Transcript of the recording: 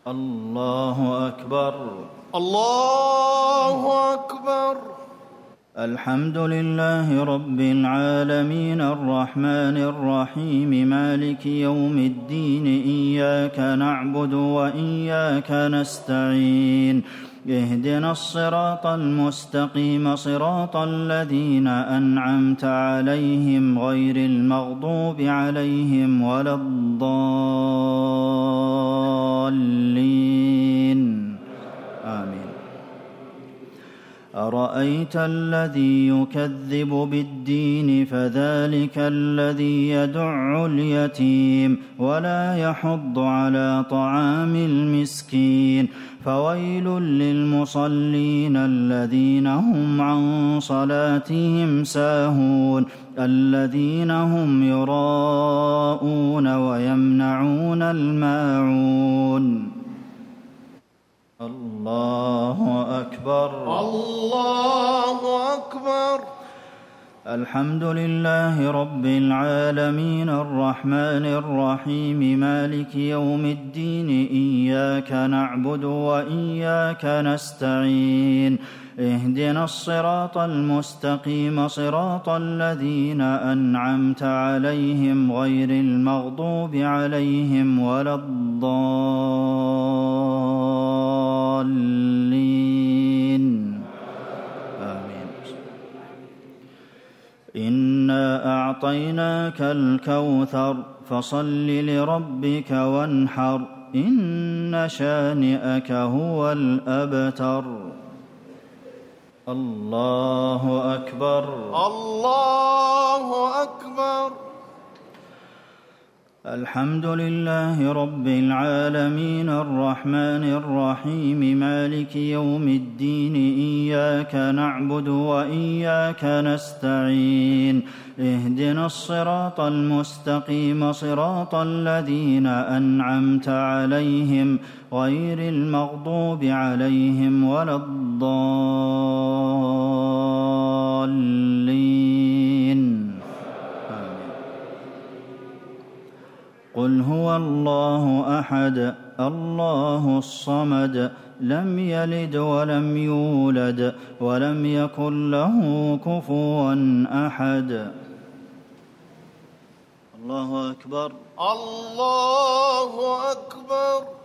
الله أكبر. الله أكبر. الحمد لله رب العالمين الرحمن الرحيم مالك يوم الدين إياك نعبد وإياك نستعين اهدنا الصراط المستقيم صراط الذين أنعمت عليهم غير المغضوب عليهم ولا الضالين آمين. أرأيت الذي يكذب بالدين فذلك الذي يدع اليتيم ولا يحض على طعام المسكين فويل للمصلين الذين هم عن صلاتهم ساهون الذين هم يراءون ويمنعون الماعون. الله أكبر. الله أكبر. الحمد لله رب العالمين الرحمن الرحيم مالك يوم الدين إياك نعبد وإياك نستعين اهدنا الصراط المستقيم صراط الذين أنعمت عليهم غير المغضوب عليهم ولا الضالين آمين. إنا أعطيناك الكوثر فصل لربك وانحر إن شانئك هو الأبتر. الله أكبر. الله أكبر. الحمد لله رب العالمين الرحمن الرحيم مالك يوم الدين إياك نعبد وإياك نستعين اهدنا الصراط المستقيم صراط الذين أنعمت عليهم غير المغضوب عليهم ولا الضالين. قل هو الله أحد الله الصمد لم يلد ولم يولد ولم يكن له كفوا أحد. الله أكبر. الله أكبر.